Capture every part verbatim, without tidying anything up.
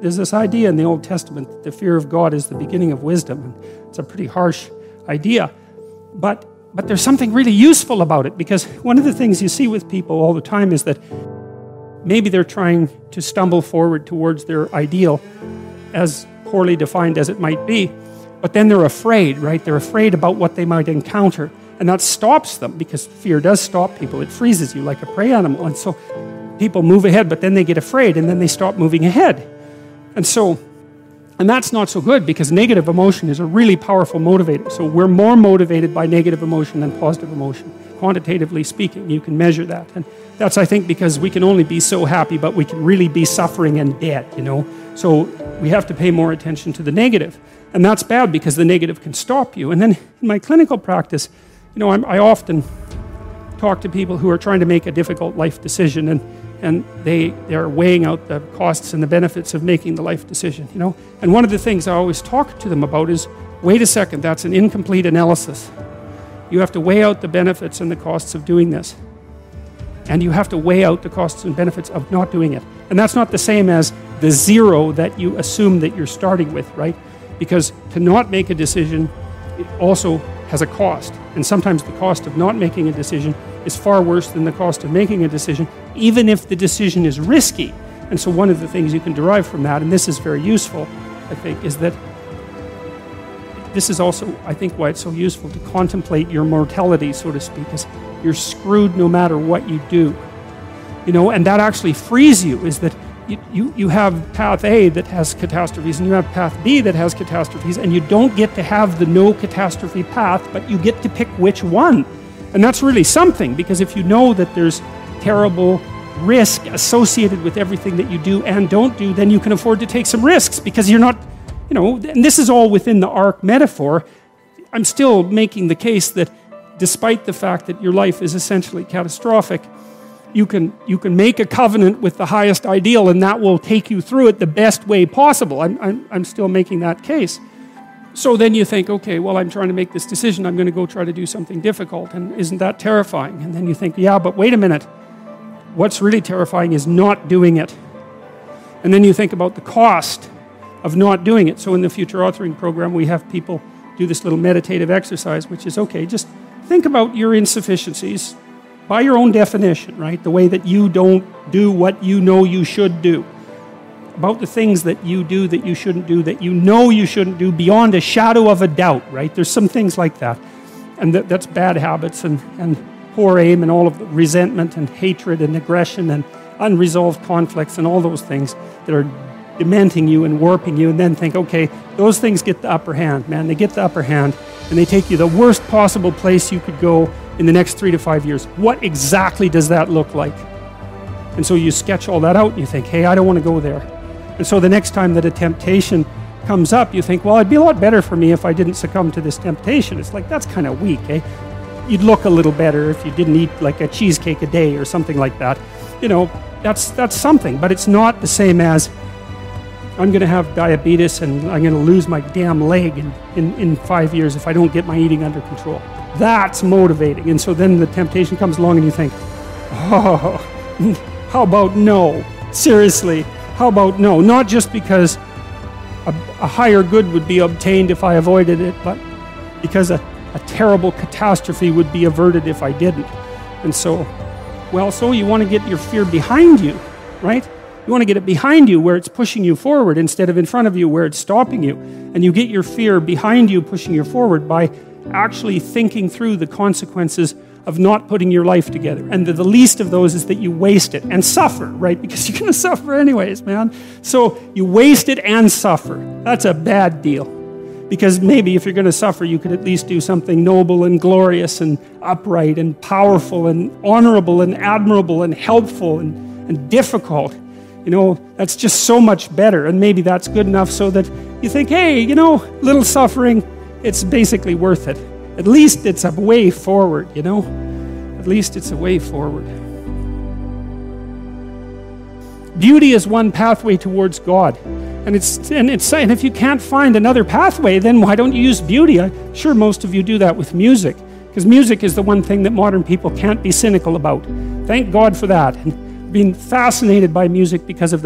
there's this idea in the Old Testament that the fear of God is the beginning of wisdom. And it's a pretty harsh idea. But, but there's something really useful about it, because one of the things you see with people all the time is that maybe they're trying to stumble forward towards their ideal, as poorly defined as it might be, but then they're afraid, right? They're afraid about what they might encounter, and that stops them, because fear does stop people. It freezes you like a prey animal, and so people move ahead, but then they get afraid, and then they stop moving ahead. And so, and that's not so good, because negative emotion is a really powerful motivator. So we're more motivated by negative emotion than positive emotion. Quantitatively speaking, you can measure that. And that's, I think, because we can only be so happy, but we can really be suffering and dead, you know. So we have to pay more attention to the negative. And that's bad, because the negative can stop you. And then in my clinical practice, you know, I'm, I often talk to people who are trying to make a difficult life decision, and, and they, they're weighing out the costs and the benefits of making the life decision, you know. And one of the things I always talk to them about is, wait a second, that's an incomplete analysis. You have to weigh out the benefits and the costs of doing this. And you have to weigh out the costs and benefits of not doing it. And that's not the same as the zero that you assume that you're starting with, right? Because to not make a decision, it also has a cost. And sometimes the cost of not making a decision is far worse than the cost of making a decision, even if the decision is risky. And so one of the things you can derive from that, and this is very useful, I think, is that this is also, I think, why it's so useful to contemplate your mortality, so to speak, is you're screwed no matter what you do. You know, and that actually frees you, is that you, you, you have path A that has catastrophes, and you have path B that has catastrophes, and you don't get to have the no catastrophe path, but you get to pick which one. And that's really something, because if you know that there's terrible risk associated with everything that you do and don't do, then you can afford to take some risks, because you're not, you know, and this is all within the ark metaphor. I'm still making the case that despite the fact that your life is essentially catastrophic, you can, you can make a covenant with the highest ideal, and that will take you through it the best way possible. I'm, I'm, I'm still making that case. So then you think, okay, well, I'm trying to make this decision. I'm going to go try to do something difficult, and isn't that terrifying? And then you think, yeah, but wait a minute. What's really terrifying is not doing it. And then you think about the cost of not doing it. So in the Future Authoring Program, we have people do this little meditative exercise, which is, okay, just think about your insufficiencies by your own definition, right? The way that you don't do what you know you should do. About the things that you do that you shouldn't do, that you know you shouldn't do beyond a shadow of a doubt, right? There's some things like that. And that, that's bad habits and, and poor aim and all of the resentment and hatred and aggression and unresolved conflicts and all those things that are dementing you and warping you, and then think, okay, those things get the upper hand, man. They get the upper hand, and they take you the worst possible place you could go in the next three to five years. What exactly does that look like? And so you sketch all that out, and you think, hey, I don't want to go there. And so the next time that a temptation comes up, you think, well, it'd be a lot better for me if I didn't succumb to this temptation. It's like, that's kind of weak, eh? You'd look a little better if you didn't eat like a cheesecake a day or something like that. You know, that's, that's something, but it's not the same as, I'm going to have diabetes and I'm going to lose my damn leg in, in, in five years if I don't get my eating under control. That's motivating. And so then the temptation comes along and you think, oh, how about no? Seriously, how about no? Not just because a, a higher good would be obtained if I avoided it, but because a, a terrible catastrophe would be averted if I didn't. And so, well, so you want to get your fear behind you, right? You want to get it behind you where it's pushing you forward instead of in front of you where it's stopping you. And you get your fear behind you pushing you forward by actually thinking through the consequences of not putting your life together. And the, the least of those is that you waste it and suffer, right? Because you're going to suffer anyways, man. So you waste it and suffer. That's a bad deal. Because maybe if you're going to suffer, you could at least do something noble and glorious and upright and powerful and honorable and admirable and helpful and, and difficult. You know, that's just so much better, and maybe that's good enough so that you think, hey, you know, little suffering, it's basically worth it. At least it's a way forward, you know? At least it's a way forward. Beauty is one pathway towards God. And it's and it's saying if you can't find another pathway, then why don't you use beauty? I'm sure most of you do that with music, because music is the one thing that modern people can't be cynical about. Thank God for that. And been fascinated by music because of that. It,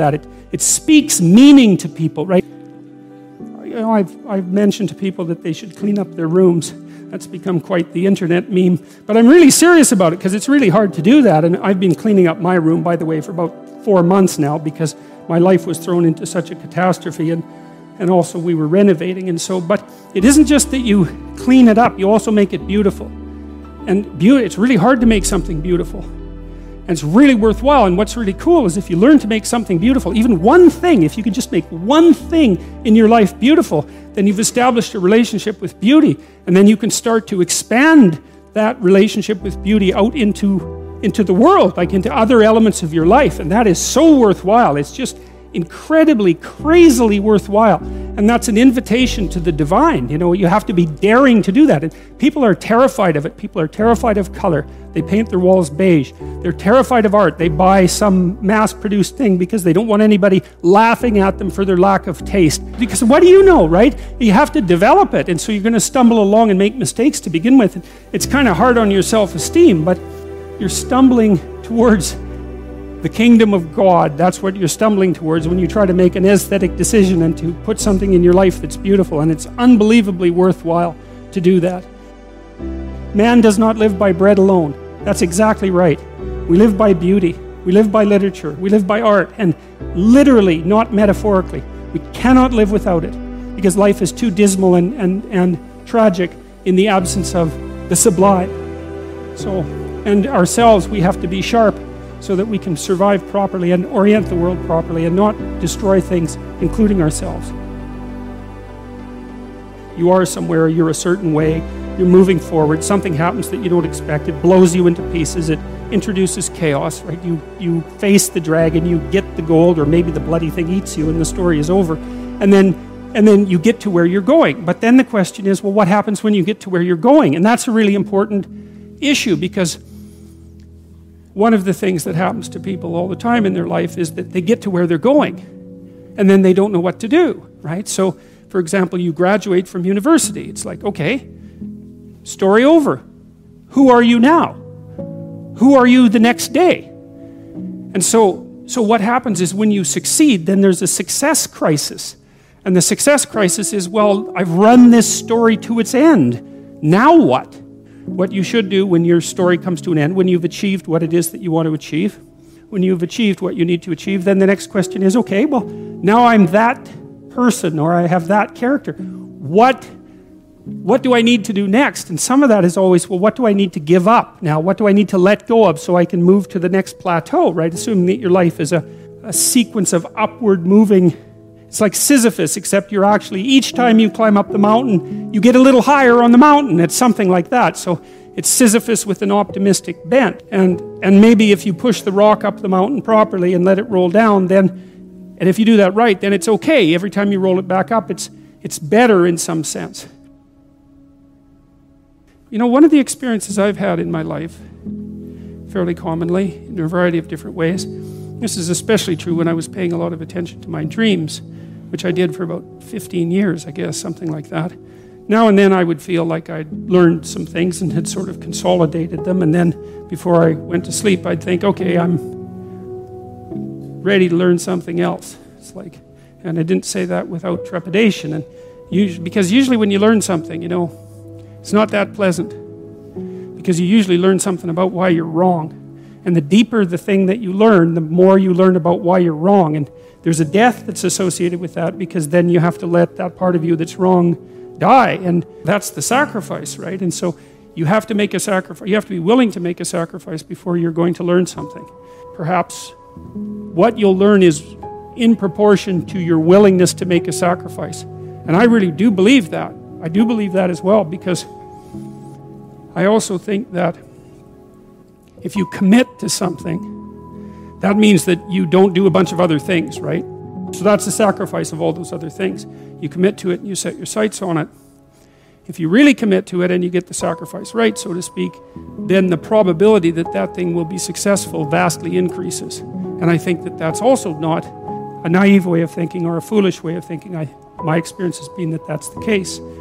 it speaks meaning to people, right? You know, I've, I've mentioned to people that they should clean up their rooms. That's become quite the internet meme. But I'm really serious about it because it's really hard to do that. And I've been cleaning up my room, by the way, for about four months now because my life was thrown into such a catastrophe, and, and also we were renovating. And so, but it isn't just that you clean it up, you also make it beautiful. And beauty, it's really hard to make something beautiful. And it's really worthwhile. And what's really cool is if you learn to make something beautiful, even one thing, if you can just make one thing in your life beautiful, then you've established a relationship with beauty. And then you can start to expand that relationship with beauty out into, into the world, like into other elements of your life. And that is so worthwhile. It's just incredibly, crazily worthwhile. And that's an invitation to the divine. You know, you have to be daring to do that. And people are terrified of it. People are terrified of color. They paint their walls beige. They're terrified of art. They buy some mass-produced thing because they don't want anybody laughing at them for their lack of taste. Because what do you know, right? You have to develop it. And so you're going to stumble along and make mistakes to begin with. It's kind of hard on your self-esteem, but you're stumbling towards the kingdom of God. That's what you're stumbling towards when you try to make an aesthetic decision and to put something in your life that's beautiful. And it's unbelievably worthwhile to do that. Man does not live by bread alone. That's exactly right. We live by beauty. We live by literature. We live by art. And literally, not metaphorically. We cannot live without it because life is too dismal and, and, and tragic in the absence of the sublime. So, and ourselves, we have to be sharp so that we can survive properly and orient the world properly and not destroy things, including ourselves. You are somewhere, you're a certain way, you're moving forward, something happens that you don't expect, it blows you into pieces, it introduces chaos, right? You, you face the dragon, you get the gold, or maybe the bloody thing eats you and the story is over. And then, and then you get to where you're going. But then the question is, well, what happens when you get to where you're going? And that's a really important issue because one of the things that happens to people all the time in their life is that they get to where they're going and then they don't know what to do, right? So, for example, you graduate from university. It's like, okay, story over. Who are you now? Who are you the next day? And so, so what happens is when you succeed, then there's a success crisis. And the success crisis is, well, I've run this story to its end. Now what? What you should do when your story comes to an end, when you've achieved what it is that you want to achieve, when you've achieved what you need to achieve, then the next question is, okay, well, now I'm that person or I have that character. What, what do I need to do next? And some of that is always, well, what do I need to give up now? What do I need to let go of so I can move to the next plateau, right? Assuming that your life is a, a sequence of upward moving. It's like Sisyphus, except you're actually, each time you climb up the mountain, you get a little higher on the mountain. It's something like that. So it's Sisyphus with an optimistic bent. And, and maybe if you push the rock up the mountain properly and let it roll down, then, and if you do that right, then it's okay. Every time you roll it back up, it's, it's better in some sense. You know, one of the experiences I've had in my life, fairly commonly, in a variety of different ways, this is especially true when I was paying a lot of attention to my dreams, which I did for about fifteen years, I guess, something like that. Now and then I would feel like I'd learned some things and had sort of consolidated them, and then before I went to sleep, I'd think, okay, I'm ready to learn something else. It's like, and I didn't say that without trepidation, and usually, because usually when you learn something, you know, it's not that pleasant, because you usually learn something about why you're wrong. And the deeper the thing that you learn, the more you learn about why you're wrong. And there's a death that's associated with that because then you have to let that part of you that's wrong die. And that's the sacrifice, right? And so you have to make a sacrifice. You have to be willing to make a sacrifice before you're going to learn something. Perhaps what you'll learn is in proportion to your willingness to make a sacrifice. And I really do believe that. I do believe that as well, because I also think that if you commit to something, that means that you don't do a bunch of other things, right? So that's the sacrifice of all those other things. You commit to it and you set your sights on it. If you really commit to it and you get the sacrifice right, so to speak, then the probability that that thing will be successful vastly increases. And I think that that's also not a naive way of thinking or a foolish way of thinking. I, my experience has been that that's the case.